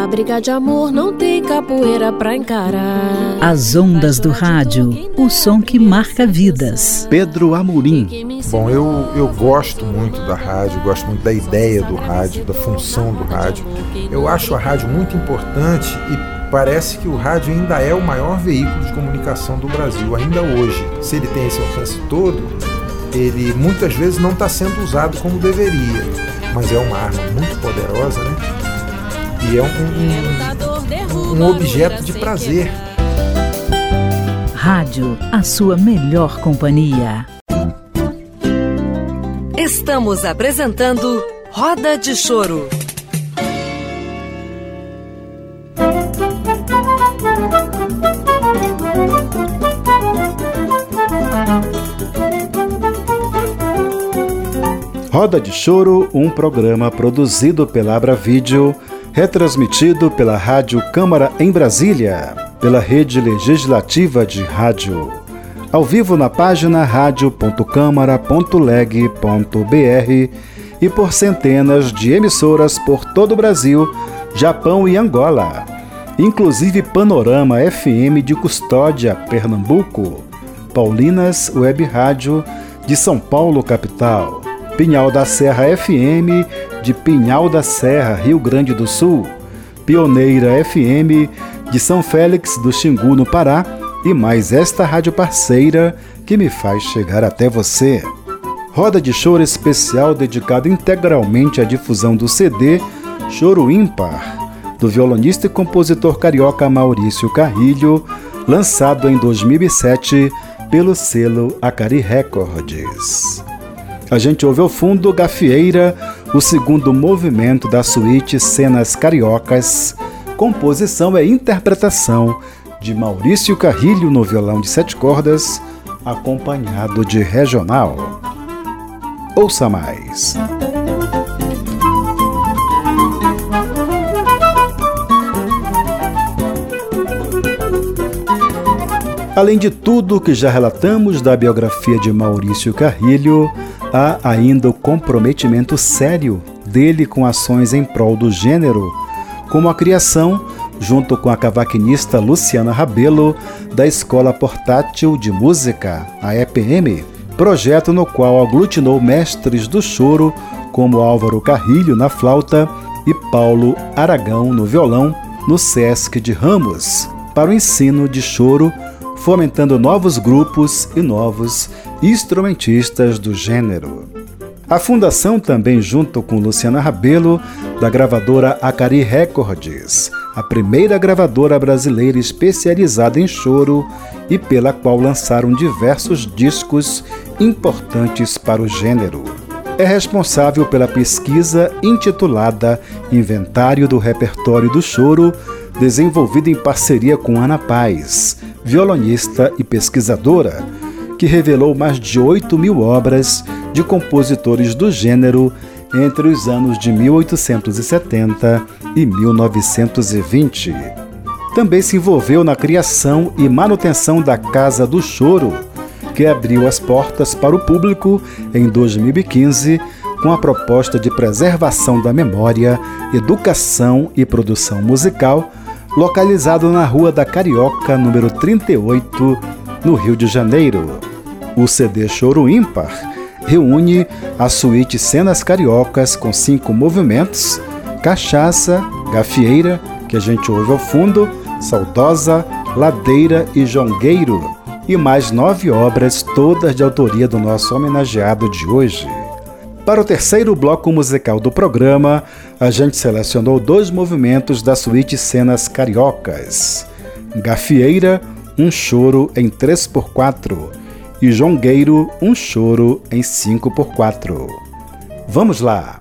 briga de amor não tem capoeira pra encarar. As ondas do rádio, o som que marca vidas. Pedro Amorim. Bom, eu gosto muito da rádio, gosto muito da ideia do rádio, da função do rádio. Eu acho a rádio muito importante e parece que o rádio ainda é o maior veículo de comunicação do Brasil, ainda hoje. Se ele tem esse alcance todo, ele muitas vezes não está sendo usado como deveria, mas é uma arma muito poderosa, né? E é um objeto de prazer. Rádio, a sua melhor companhia. Estamos apresentando Roda de Choro. Roda de Choro, um programa produzido pela Abra Vídeo, retransmitido pela Rádio Câmara em Brasília, pela Rede Legislativa de Rádio. Ao vivo na página radio.câmara.leg.br e por centenas de emissoras por todo o Brasil, Japão e Angola, inclusive Panorama FM de Custódia, Pernambuco, Paulinas Web Rádio de São Paulo, capital, Pinhal da Serra FM de Pinhal da Serra, Rio Grande do Sul, Pioneira FM de São Félix do Xingu, no Pará, e mais esta rádio parceira que me faz chegar até você. Roda de Choro especial dedicado integralmente à difusão do CD Choro Ímpar, do violonista e compositor carioca Maurício Carrilho, lançado em 2007 pelo selo Acari Records. A gente ouve ao fundo Gafieira, o segundo movimento da suíte Cenas Cariocas, composição e interpretação de Maurício Carrilho no violão de 7 cordas, acompanhado de regional. Ouça mais. Além de tudo que já relatamos da biografia de Maurício Carrilho, há ainda o comprometimento sério dele com ações em prol do gênero, como a criação, junto com a cavaquinista Luciana Rabelo, da Escola Portátil de Música, a EPM, projeto no qual aglutinou mestres do choro como Álvaro Carrilho na flauta e Paulo Aragão no violão, no Sesc de Ramos, para o ensino de choro, fomentando novos grupos e novos instrumentistas do gênero. A fundação também, junto com Luciana Rabelo, da gravadora Acari Records, a primeira gravadora brasileira especializada em choro e pela qual lançaram diversos discos importantes para o gênero. É responsável pela pesquisa intitulada Inventário do Repertório do Choro, desenvolvida em parceria com Ana Paz, violonista e pesquisadora, que revelou mais de 8.000 obras de compositores do gênero entre os anos de 1870 e 1920. Também se envolveu na criação e manutenção da Casa do Choro, que abriu as portas para o público em 2015 com a proposta de preservação da memória, educação e produção musical, localizado na Rua da Carioca, número 38, no Rio de Janeiro. O CD Choro Ímpar reúne a suíte Cenas Cariocas com 5 movimentos, Cachaça, Gafieira, que a gente ouve ao fundo, Saudosa, Ladeira e Jongueiro, e mais 9 obras, todas de autoria do nosso homenageado de hoje. Para o terceiro bloco musical do programa, a gente selecionou 2 movimentos da suíte Cenas Cariocas: Gafieira, um choro em 3x4, e Jongueiro, um choro em 5x4. Vamos lá!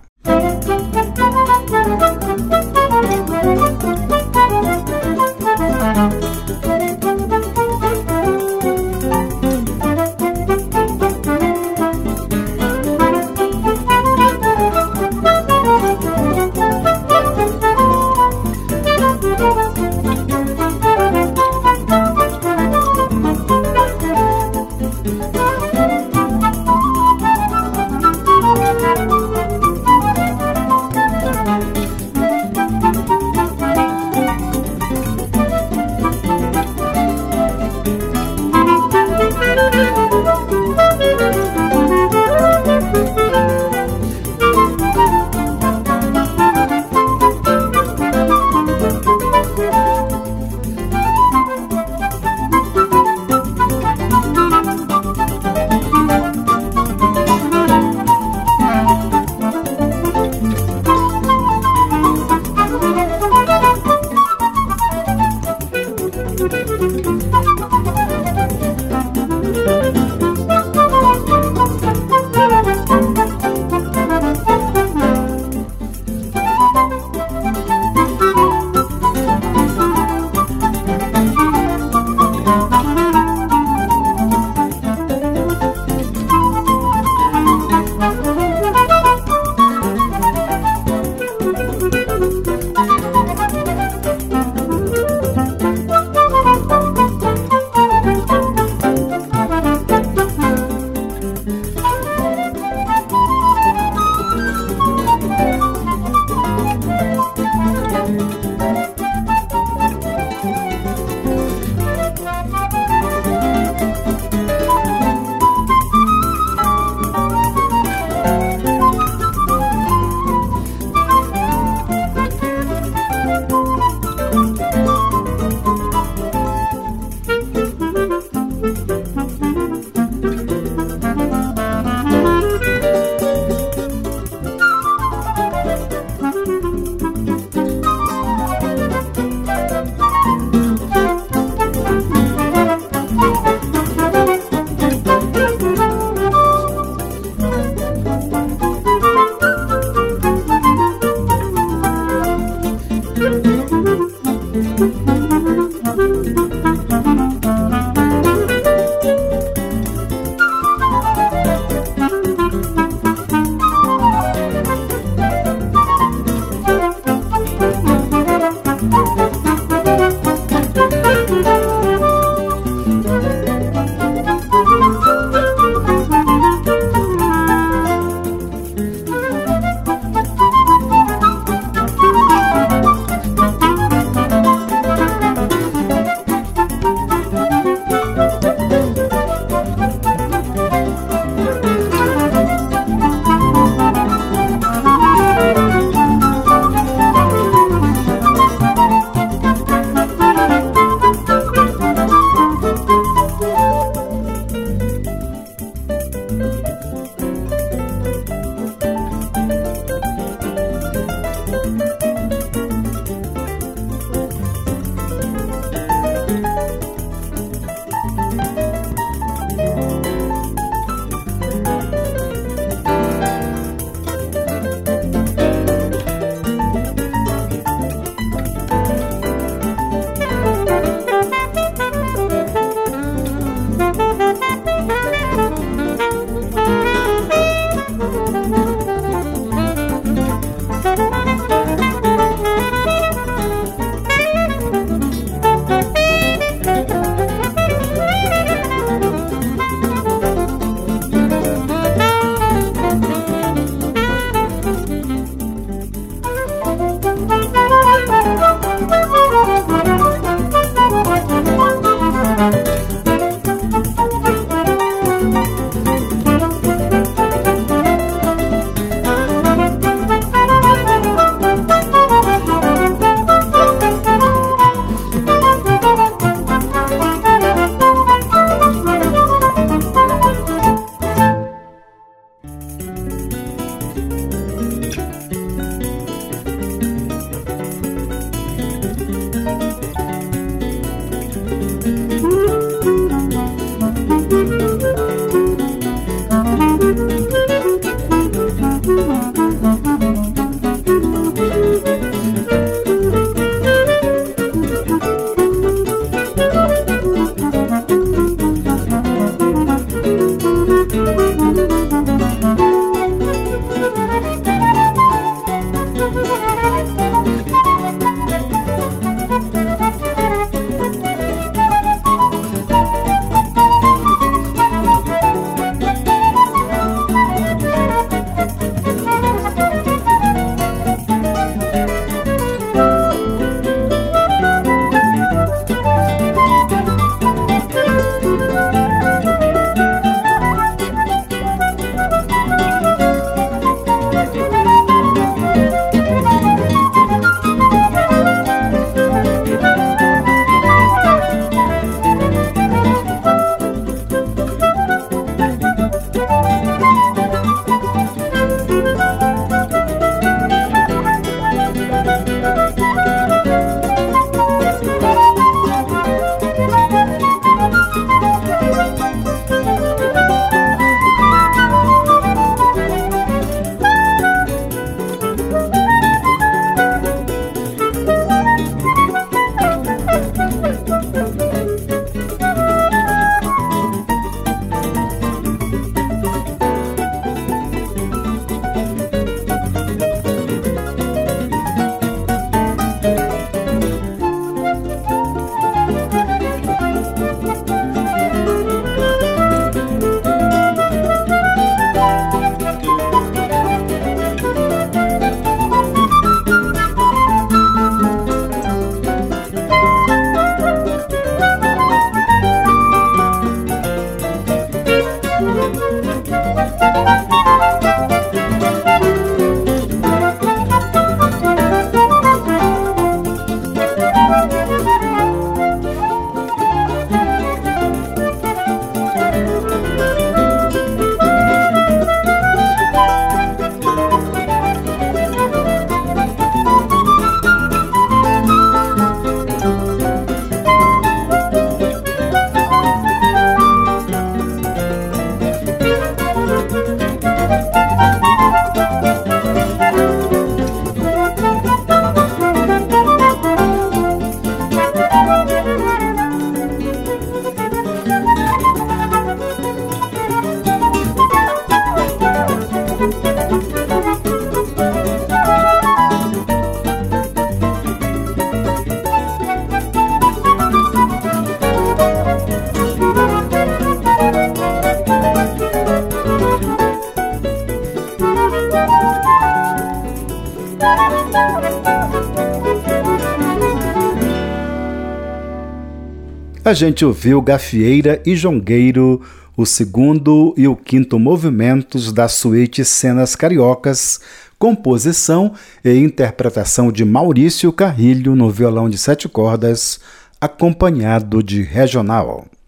A gente ouviu Gafieira e Jongueiro, o segundo e o quinto movimentos da suíte Cenas Cariocas, composição e interpretação de Maurício Carrilho no violão de 7 cordas, acompanhado de regional.